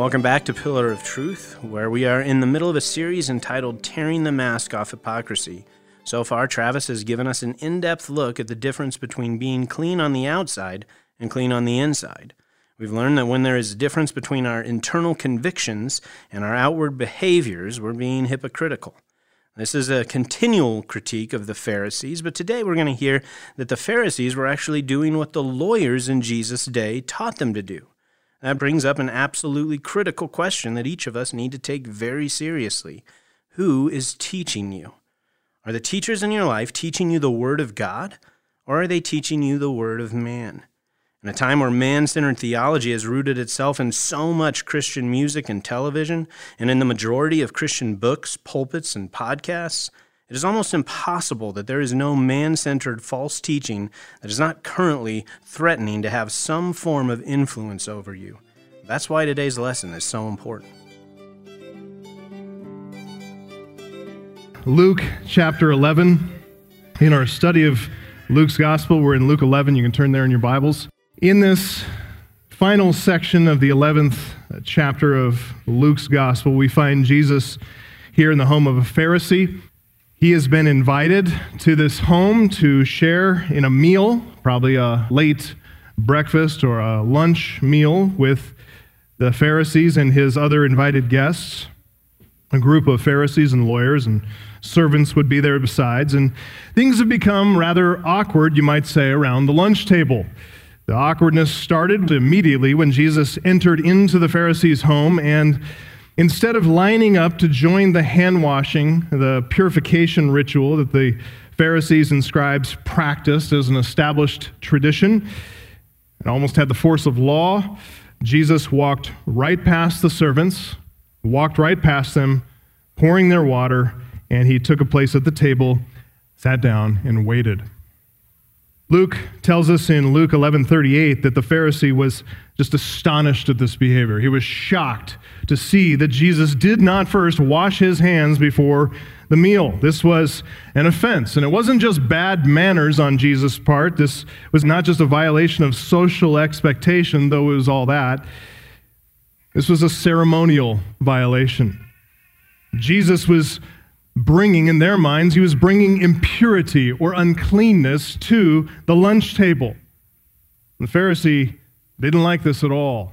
Welcome back to Pillar of Truth, where we are in the middle of a series entitled Tearing the Mask Off Hypocrisy. So far, Travis has given us an in-depth look at the difference between being clean on the outside and clean on the inside. We've learned that when there is a difference between our internal convictions and our outward behaviors, we're being hypocritical. This is a continual critique of the Pharisees, but today we're going to hear that the Pharisees were actually doing what the lawyers in Jesus' day taught them to do. That brings up an absolutely critical question that each of us need to take very seriously. Who is teaching you? Are the teachers in your life teaching you the Word of God, or are they teaching you the Word of man? In a time where man-centered theology has rooted itself in so much Christian music and television, and in the majority of Christian books, pulpits, and podcasts, it is almost impossible that there is no man-centered false teaching that is not currently threatening to have some form of influence over you. That's why today's lesson is so important. Luke chapter 11. In our study of Luke's gospel, we're in Luke 11. You can turn there in your Bibles. In this final section of the 11th chapter of Luke's gospel, we find Jesus here in the home of a Pharisee. He has been invited to this home to share in a meal, probably a late breakfast or a lunch meal with the Pharisees and his other invited guests. A group of Pharisees and lawyers and servants would be there besides, and things have become rather awkward, you might say, around the lunch table. The awkwardness started immediately when Jesus entered into the Pharisees' home, and instead of lining up to join the hand-washing, the purification ritual that the Pharisees and scribes practiced as an established tradition, it almost had the force of law, Jesus walked right past the servants, walked right past them, pouring their water, and he took a place at the table, sat down, and waited. Luke tells us in Luke 11:38 that the Pharisee was just astonished at this behavior. He was shocked to see that Jesus did not first wash his hands before the meal. This was an offense, and it wasn't just bad manners on Jesus' part. This was not just a violation of social expectation, though it was all that. This was a ceremonial violation. Jesus was bringing, in their minds, he was bringing impurity or uncleanness to the lunch table. The Pharisee didn't like this at all.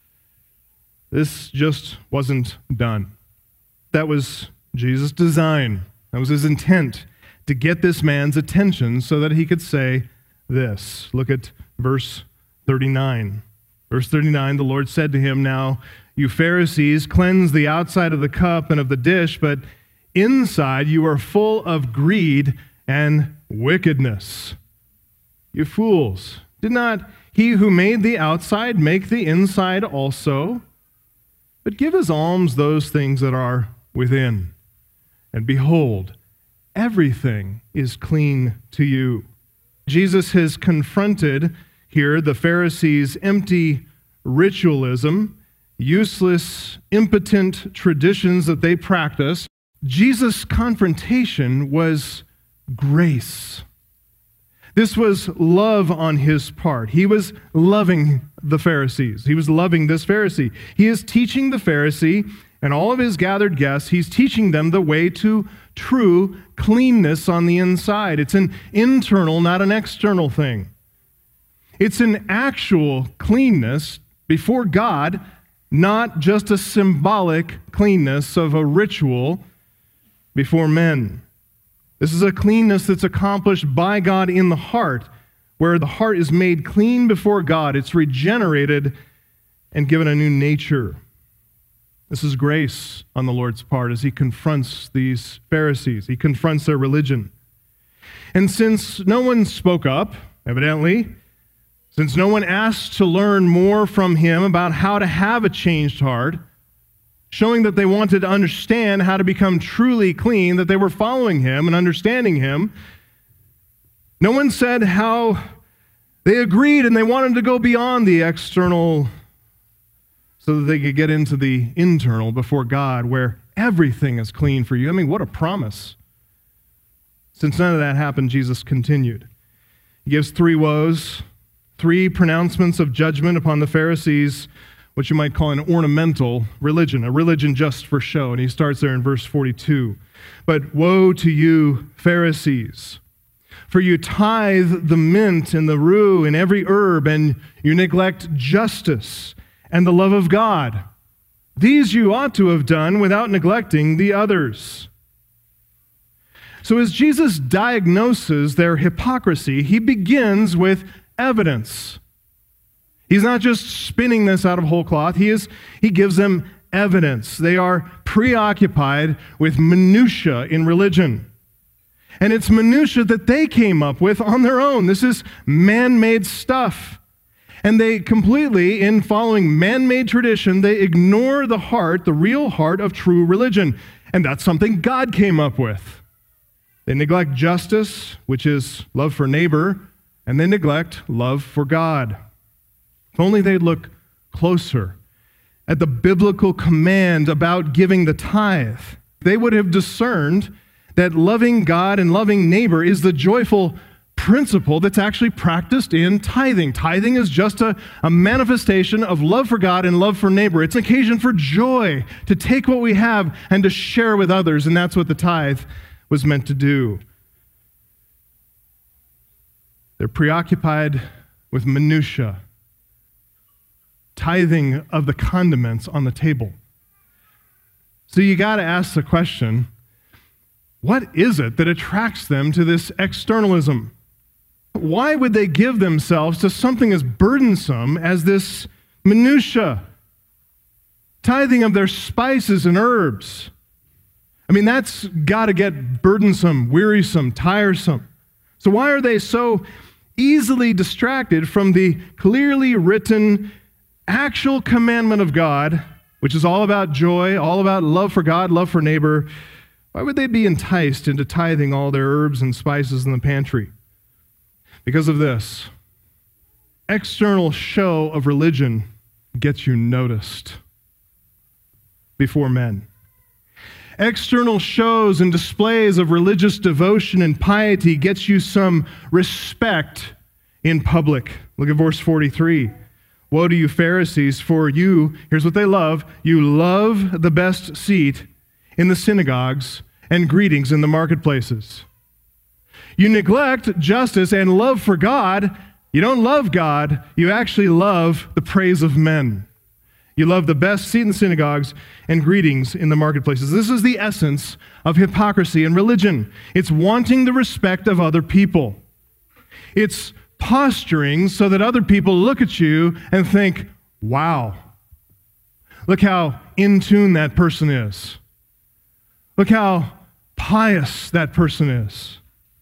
This just wasn't done. That was Jesus' design. That was his intent, to get this man's attention so that he could say this. Look at verse 39. Verse 39, the Lord said to him, "Now, you Pharisees, cleanse the outside of the cup and of the dish, but inside you are full of greed and wickedness. You fools, did not he who made the outside make the inside also? But give as alms those things that are within. And behold, everything is clean to you." Jesus has confronted here the Pharisees' empty ritualism, useless, impotent traditions that they practice. Jesus' confrontation was grace. This was love on his part. He was loving the Pharisees. He was loving this Pharisee. He is teaching the Pharisee and all of his gathered guests, he's teaching them the way to true cleanness on the inside. It's an internal, not an external thing. It's an actual cleanness before God, not just a symbolic cleanness of a ritual before men. This is a cleanness that's accomplished by God in the heart, where the heart is made clean before God. It's regenerated and given a new nature. This is grace on the Lord's part as he confronts these Pharisees. He confronts their religion. And since no one spoke up, evidently, since no one asked to learn more from him about how to have a changed heart, showing that they wanted to understand how to become truly clean, that they were following him and understanding him, no one said how they agreed and they wanted to go beyond the external so that they could get into the internal before God, where everything is clean for you. I mean, what a promise. Since none of that happened, Jesus continued. He gives three woes, three pronouncements of judgment upon the Pharisees what you might call an ornamental religion, a religion just for show. And he starts there in verse 42. But woe to you, Pharisees, for you tithe the mint and the rue and every herb, and you neglect justice and the love of God. These you ought to have done without neglecting the others. So as Jesus diagnoses their hypocrisy, he begins with evidence. He's not just spinning this out of whole cloth. He gives them evidence. They are preoccupied with minutia in religion. And it's minutia that they came up with on their own. This is man-made stuff. And they completely, in following man-made tradition, they ignore the heart, the real heart of true religion. And that's something God came up with. They neglect justice, which is love for neighbor, and they neglect love for God. If only they'd look closer at the biblical command about giving the tithe, they would have discerned that loving God and loving neighbor is the joyful principle that's actually practiced in tithing. Tithing is just a manifestation of love for God and love for neighbor. It's an occasion for joy, to take what we have and to share with others, and that's what the tithe was meant to do. They're preoccupied with minutia, tithing of the condiments on the table. So you got to ask the question, what is it that attracts them to this externalism? Why would they give themselves to something as burdensome as this minutia? Tithing of their spices and herbs. I mean, that's got to get burdensome, wearisome, tiresome. So why are they so easily distracted from the clearly written actual commandment of God, which is all about joy, all about love for God, love for neighbor? Why would they be enticed into tithing all their herbs and spices in the pantry? Because of this. External show of religion gets you noticed before men. External shows and displays of religious devotion and piety gets you some respect in public. Look at verse 43. Woe to you, Pharisees, for you, here's what they love, you love the best seat in the synagogues and greetings in the marketplaces. You neglect justice and love for God. You don't love God, you actually love the praise of men. You love the best seat in the synagogues and greetings in the marketplaces. This is the essence of hypocrisy in religion. It's wanting the respect of other people. It's posturing so that other people look at you and think, wow, look how in tune that person is. Look how pious that person is.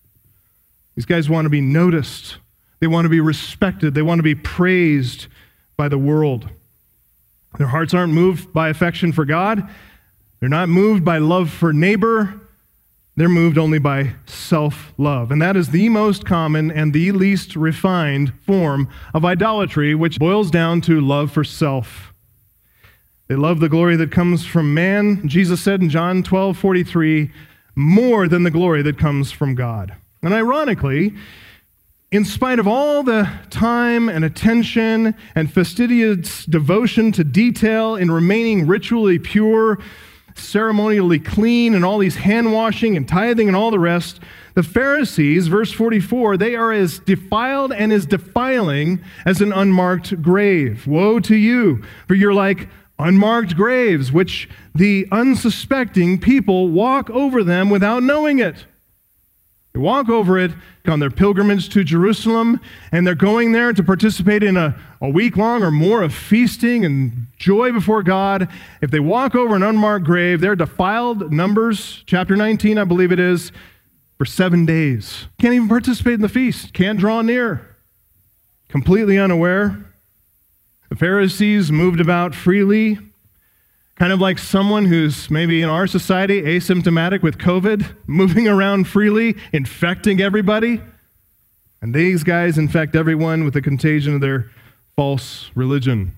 These guys want to be noticed. They want to be respected. They want to be praised by the world. Their hearts aren't moved by affection for God. They're not moved by love for neighbor. They're moved only by self-love. And that is the most common and the least refined form of idolatry, which boils down to love for self. They love the glory that comes from man, Jesus said in John 12:43, more than the glory that comes from God. And ironically, in spite of all the time and attention and fastidious devotion to detail in remaining ritually pure, ceremonially clean, and all these hand washing and tithing and all the rest, the Pharisees, verse 44, they are as defiled and as defiling as an unmarked grave. Woe to you, for you're like unmarked graves, which the unsuspecting people walk over them without knowing it. They walk over it on their pilgrimage to Jerusalem, and they're going there to participate in a week-long or more of feasting and joy before God. If they walk over an unmarked grave, they're defiled, Numbers chapter 19, I believe it is, for 7 days. Can't even participate in the feast, can't draw near. Completely unaware. The Pharisees moved about freely, kind of like someone who's maybe in our society asymptomatic with COVID, moving around freely, infecting everybody. And these guys infect everyone with the contagion of their false religion.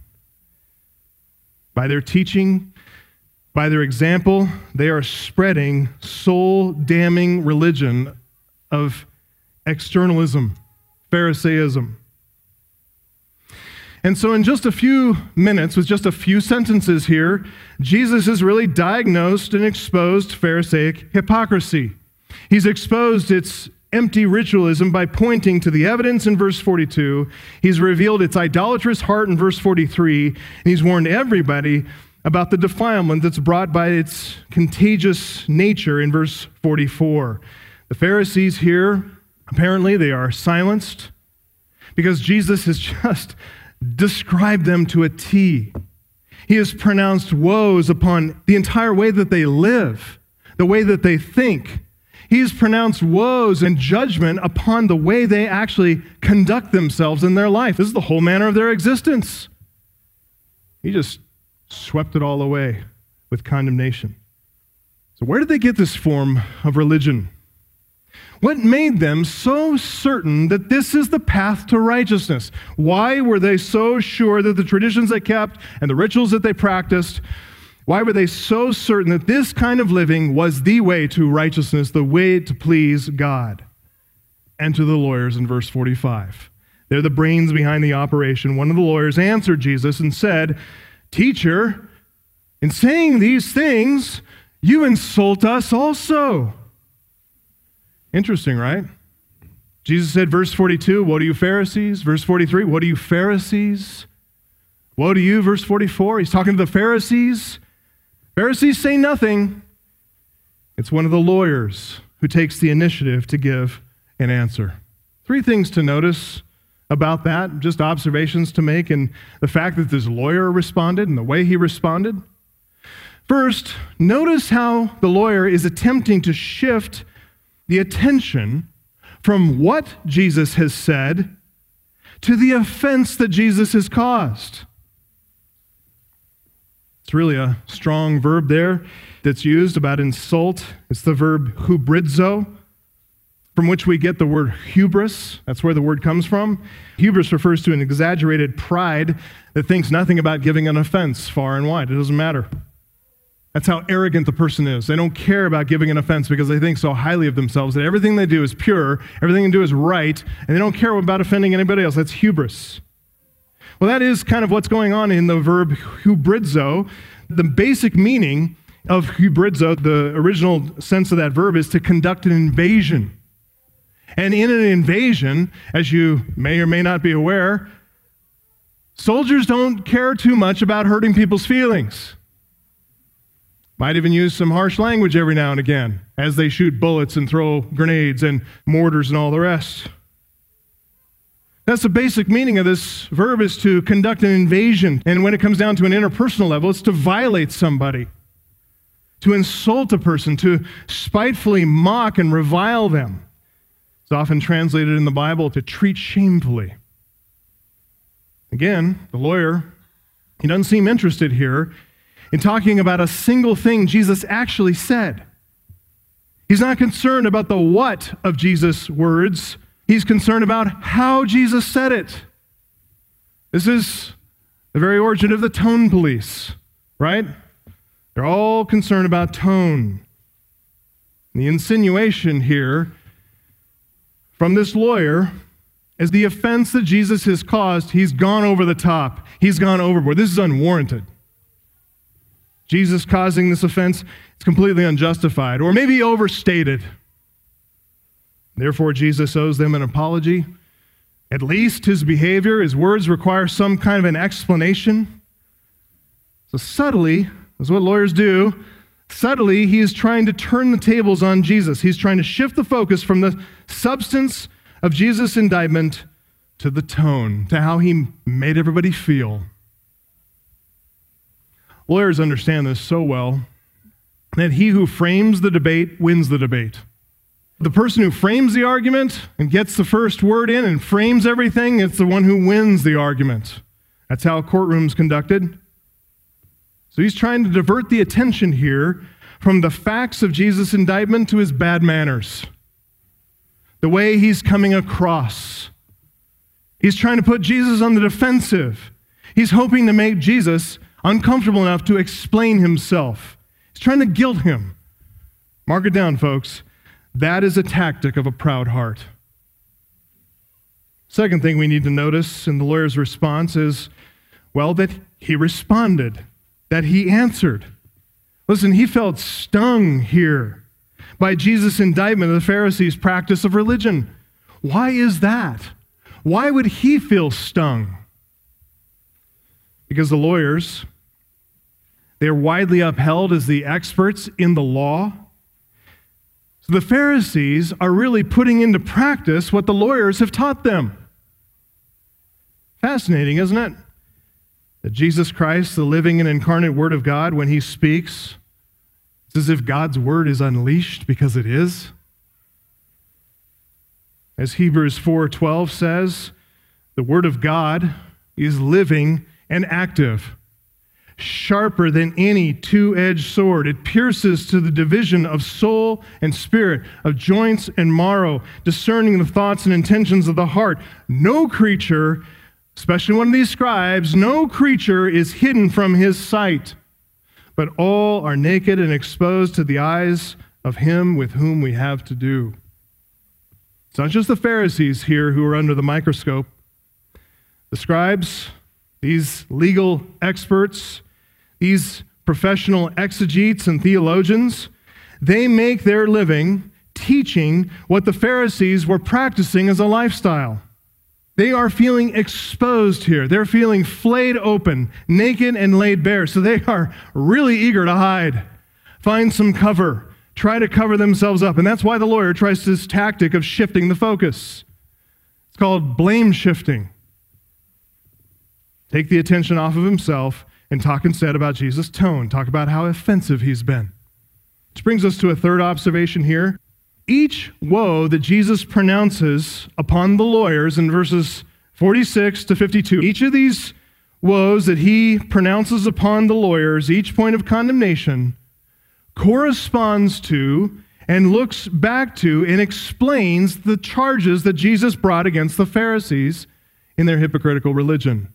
By their teaching, by their example, they are spreading soul-damning religion of externalism, Pharisaism. And so in just a few minutes, with just a few sentences here, Jesus has really diagnosed and exposed Pharisaic hypocrisy. He's exposed its empty ritualism by pointing to the evidence in verse 42. He's revealed its idolatrous heart in verse 43. And he's warned everybody about the defilement that's brought by its contagious nature in verse 44. The Pharisees here, apparently they are silenced because Jesus has just described them to a T. He has pronounced woes upon the entire way that they live, the way that they think. He's pronounced woes and judgment upon the way they actually conduct themselves in their life. This is the whole manner of their existence. He just swept it all away with condemnation. So where did they get this form of religion? What made them so certain that this is the path to righteousness? Why were they so sure that the traditions they kept and the rituals that they practiced, why were they so certain that this kind of living was the way to righteousness, the way to please God? And to the lawyers in verse 45. They're the brains behind the operation. One of the lawyers answered Jesus and said, "Teacher, in saying these things, you insult us also." Interesting, right? Jesus said, verse 42, "Woe to you, Pharisees." Verse 43, "Woe to you, Pharisees." Woe to you, verse 44. He's talking to the Pharisees. Pharisees say nothing. It's one of the lawyers who takes the initiative to give an answer. Three things to notice about that, just observations to make, and the fact that this lawyer responded and the way he responded. First, notice how the lawyer is attempting to shift the attention from what Jesus has said to the offense that Jesus has caused. It's really a strong verb there that's used about insult. It's the verb hubridzo, from which we get the word hubris. That's where the word comes from. Hubris refers to an exaggerated pride that thinks nothing about giving an offense far and wide. It doesn't matter. That's how arrogant the person is. They don't care about giving an offense because they think so highly of themselves that everything they do is pure, everything they do is right, and they don't care about offending anybody else. That's hubris. Well, that is kind of what's going on in the verb hubridzo. The basic meaning of hubridzo, the original sense of that verb, is to conduct an invasion. And in an invasion, as you may or may not be aware, soldiers don't care too much about hurting people's feelings. Might even use some harsh language every now and again as they shoot bullets and throw grenades and mortars and all the rest. That's the basic meaning of this verb, is to conduct an invasion. And when it comes down to an interpersonal level, it's to violate somebody, to insult a person, to spitefully mock and revile them. It's often translated in the Bible to treat shamefully. Again, the lawyer, he doesn't seem interested here in talking about a single thing Jesus actually said. He's not concerned about the what of Jesus' words. He's concerned about how Jesus said it. This is the very origin of the tone police, right? They're all concerned about tone. The insinuation here from this lawyer is the offense that Jesus has caused. He's gone over the top. He's gone overboard. This is unwarranted. Jesus causing this offense is completely unjustified, or maybe overstated. Therefore, Jesus owes them an apology. At least his behavior, his words require some kind of an explanation. So subtly, that's what lawyers do, subtly he is trying to turn the tables on Jesus. He's trying to shift the focus from the substance of Jesus' indictment to the tone, to how he made everybody feel. Lawyers understand this so well that he who frames the debate wins the debate. The person who frames the argument and gets the first word in and frames everything, it's the one who wins the argument. That's how a courtroom's conducted. So he's trying to divert the attention here from the facts of Jesus' indictment to his bad manners, the way he's coming across. He's trying to put Jesus on the defensive. He's hoping to make Jesus uncomfortable enough to explain himself. He's trying to guilt him. Mark it down, folks. That is a tactic of a proud heart. Second thing we need to notice in the lawyer's response is, well, that he responded, that he answered. Listen, he felt stung here by Jesus' indictment of the Pharisees' practice of religion. Why is that? Why would he feel stung? Because the lawyers, they are widely upheld as the experts in the law. So the Pharisees are really putting into practice what the lawyers have taught them. Fascinating, isn't it? That Jesus Christ, the living and incarnate Word of God, when he speaks, it's as if God's Word is unleashed, because it is. As Hebrews 4:12 says, the Word of God is living and active, sharper than any two-edged sword. It pierces to the division of soul and spirit, of joints and marrow, discerning the thoughts and intentions of the heart. No creature, especially one of these scribes, no creature is hidden from his sight, but all are naked and exposed to the eyes of him with whom we have to do. It's not just the Pharisees here who are under the microscope. The scribes, these legal experts, these professional exegetes and theologians, they make their living teaching what the Pharisees were practicing as a lifestyle. They are feeling exposed here. They're feeling flayed open, naked and laid bare. So they are really eager to hide, find some cover, try to cover themselves up. And that's why the lawyer tries this tactic of shifting the focus. It's called blame shifting. Take the attention off of himself and talk instead about Jesus' tone. Talk about how offensive he's been. Which brings us to a third observation here. Each woe that Jesus pronounces upon the lawyers in verses 46 to 52, each of these woes that he pronounces upon the lawyers, each point of condemnation, corresponds to and looks back to and explains the charges that Jesus brought against the Pharisees in their hypocritical religion.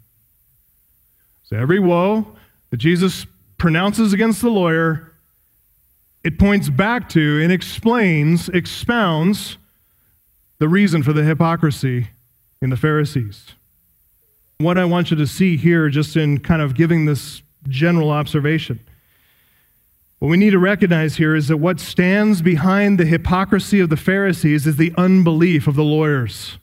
So every woe that Jesus pronounces against the lawyer, it points back to and expounds the reason for the hypocrisy in the Pharisees. What I want you to see here, just in kind of giving this general observation, what we need to recognize here is that what stands behind the hypocrisy of the Pharisees is the unbelief of the lawyers.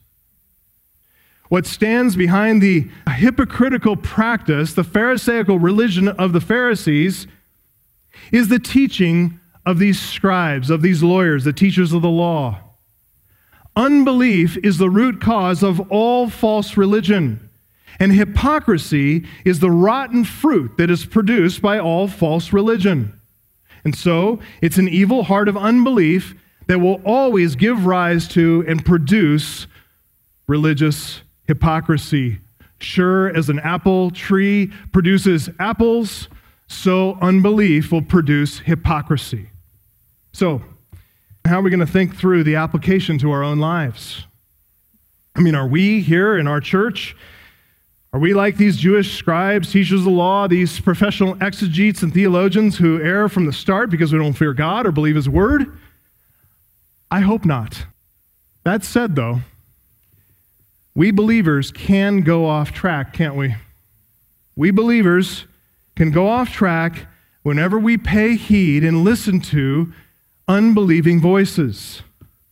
What stands behind the hypocritical practice, the Pharisaical religion of the Pharisees, is the teaching of these scribes, of these lawyers, the teachers of the law. Unbelief is the root cause of all false religion, and hypocrisy is the rotten fruit that is produced by all false religion. And so, it's an evil heart of unbelief that will always give rise to and produce religious hypocrisy. Sure, as an apple tree produces apples, so unbelief will produce hypocrisy. So, how are we going to think through the application to our own lives? I mean, are we here in our church, are we like these Jewish scribes, teachers of the law, these professional exegetes and theologians who err from the start because we don't fear God or believe His Word? I hope not. That said, though, we believers can go off track, can't we? We believers can go off track whenever we pay heed and listen to unbelieving voices.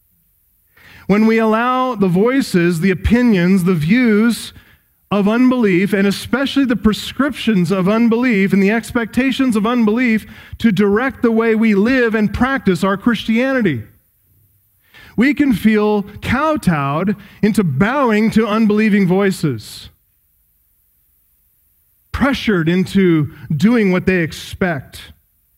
When we allow the voices, the opinions, the views of unbelief, and especially the prescriptions of unbelief and the expectations of unbelief to direct the way we live and practice our Christianity. We can feel kowtowed into bowing to unbelieving voices, pressured into doing what they expect.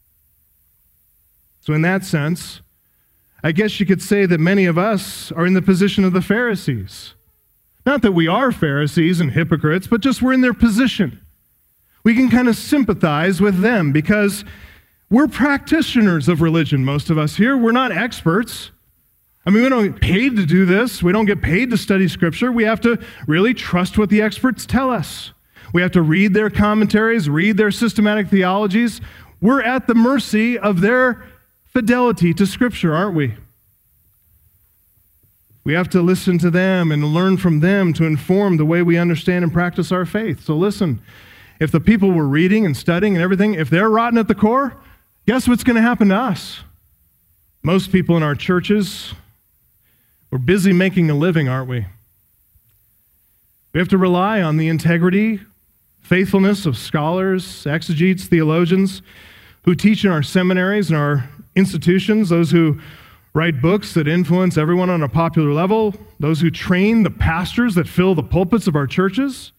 So in that sense, I guess you could say that many of us are in the position of the Pharisees. Not that we are Pharisees and hypocrites, but just we're in their position. We can kind of sympathize with them because we're practitioners of religion, most of us here. We're not experts. I mean, we don't get paid to do this. We don't get paid to study Scripture. We have to really trust what the experts tell us. We have to read their commentaries, read their systematic theologies. We're at the mercy of their fidelity to Scripture, aren't we? We have to listen to them and learn from them to inform the way we understand and practice our faith. So listen, if the people we're reading and studying and everything, if they're rotten at the core, guess what's going to happen to us? Most people in our churches, we're busy making a living, aren't we? We have to rely on the integrity, faithfulness of scholars, exegetes, theologians who teach in our seminaries and our institutions, those who write books that influence everyone on a popular level, those who train the pastors that fill the pulpits of our churches.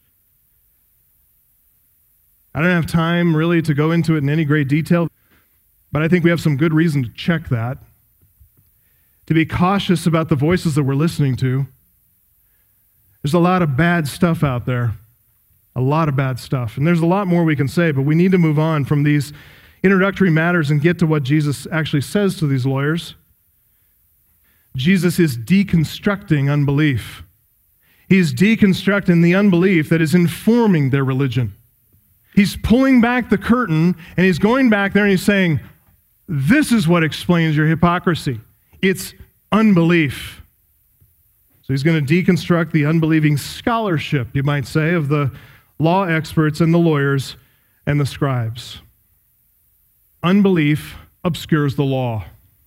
I don't have time really to go into it in any great detail, but I think we have some good reason to check that, to be cautious about the voices that we're listening to. There's a lot of bad stuff out there, a lot of bad stuff, and there's a lot more we can say, but we need to move on from these introductory matters and get to what Jesus actually says to these lawyers. Jesus is deconstructing unbelief. He's deconstructing the unbelief that is informing their religion. He's pulling back the curtain, and he's going back there and he's saying, this is what explains your hypocrisy. It's unbelief. So he's going to deconstruct the unbelieving scholarship, you might say, of the law experts and the lawyers and the scribes. Unbelief obscures the law.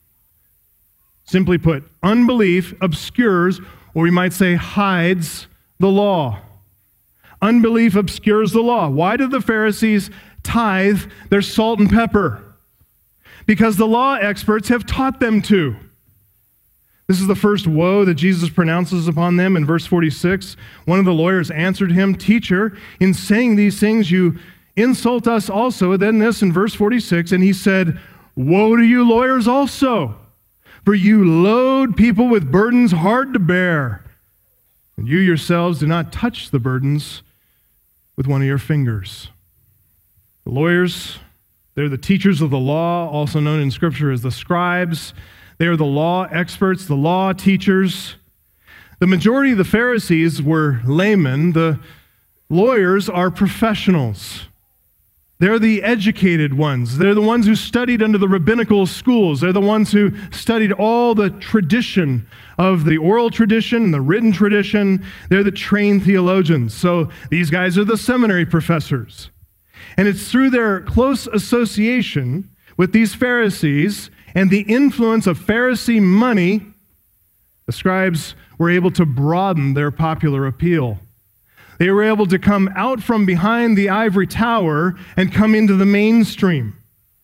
Simply put, unbelief obscures, or we might say hides, the law. Unbelief obscures the law. Why did the Pharisees tithe their salt and pepper? Because the law experts have taught them to. This is the first woe that Jesus pronounces upon them in verse 46. One of the lawyers answered him, "Teacher, in saying these things you insult us also." Then this in verse 46, and he said, "Woe to you lawyers also, for you load people with burdens hard to bear, and you yourselves do not touch the burdens with one of your fingers." The lawyers, they're the teachers of the law, also known in Scripture as the scribes. They are the law experts, the law teachers. The majority of the Pharisees were laymen. The lawyers are professionals. They're the educated ones. They're the ones who studied under the rabbinical schools. They're the ones who studied all the tradition of the oral tradition and the written tradition. They're the trained theologians. So these guys are the seminary professors. And it's through their close association with these Pharisees and the influence of Pharisee money, the scribes were able to broaden their popular appeal. They were able to come out from behind the ivory tower and come into the mainstream.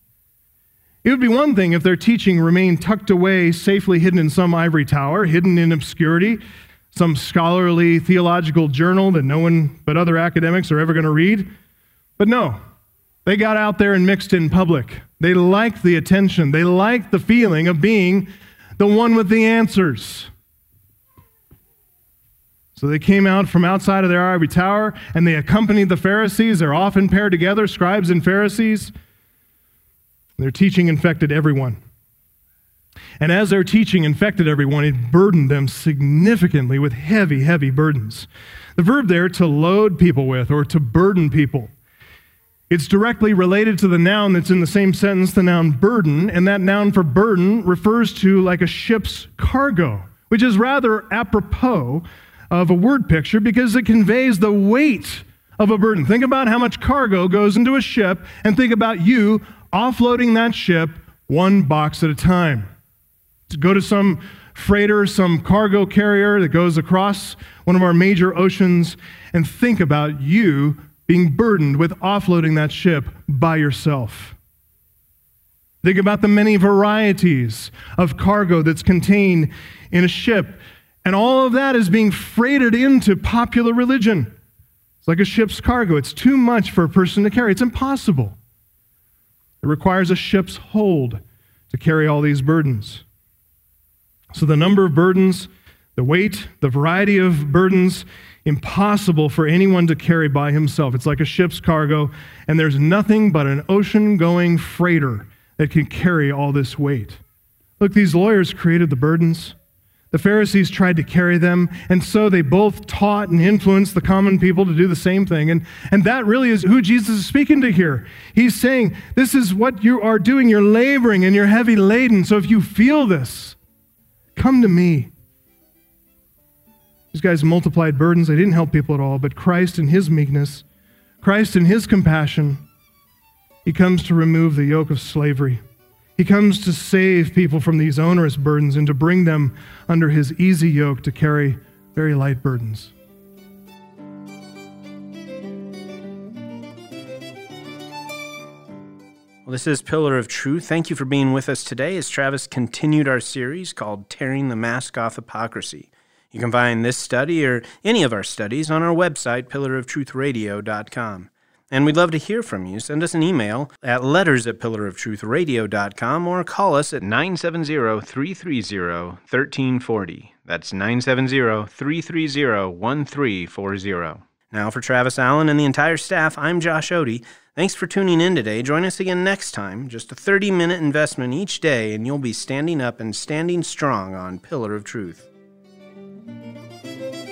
It would be one thing if their teaching remained tucked away, safely hidden in some ivory tower, hidden in obscurity, some scholarly theological journal that no one but other academics are ever going to read. But no, they got out there and mixed in public. They liked the attention. They liked the feeling of being the one with the answers. So they came out from outside of their ivory tower, and they accompanied the Pharisees. They're often paired together, scribes and Pharisees. Their teaching infected everyone. And as their teaching infected everyone, it burdened them significantly with heavy, heavy burdens. The verb there, to load people with, or to burden people, it's directly related to the noun that's in the same sentence, the noun burden, and that noun for burden refers to like a ship's cargo, which is rather apropos of a word picture because it conveys the weight of a burden. Think about how much cargo goes into a ship, and think about you offloading that ship one box at a time. To go to some freighter, some cargo carrier that goes across one of our major oceans, and think about you being burdened with offloading that ship by yourself. Think about the many varieties of cargo that's contained in a ship. And all of that is being freighted into popular religion. It's like a ship's cargo. It's too much for a person to carry. It's impossible. It requires a ship's hold to carry all these burdens. So the number of burdens, the weight, the variety of burdens, impossible for anyone to carry by himself. It's like a ship's cargo, and there's nothing but an ocean-going freighter that can carry all this weight. Look, these lawyers created the burdens. The Pharisees tried to carry them, and so they both taught and influenced the common people to do the same thing. And that really is who Jesus is speaking to here. He's saying, this is what you are doing. You're laboring and you're heavy laden. So if you feel this, come to me. These guys multiplied burdens. They didn't help people at all, but Christ in his meekness, Christ in his compassion, he comes to remove the yoke of slavery. He comes to save people from these onerous burdens and to bring them under his easy yoke to carry very light burdens. Well, this is Pillar of Truth. Thank you for being with us today as Travis continued our series called Tearing the Mask Off Hypocrisy. You can find this study or any of our studies on our website, pillaroftruthradio.com. And we'd love to hear from you. Send us an email at letters@pillaroftruthradio.com or call us at 970-330-1340. That's 970-330-1340. Now for Travis Allen and the entire staff, I'm Josh Odie. Thanks for tuning in today. Join us again next time. Just a 30-minute investment each day, and you'll be standing up and standing strong on Pillar of Truth.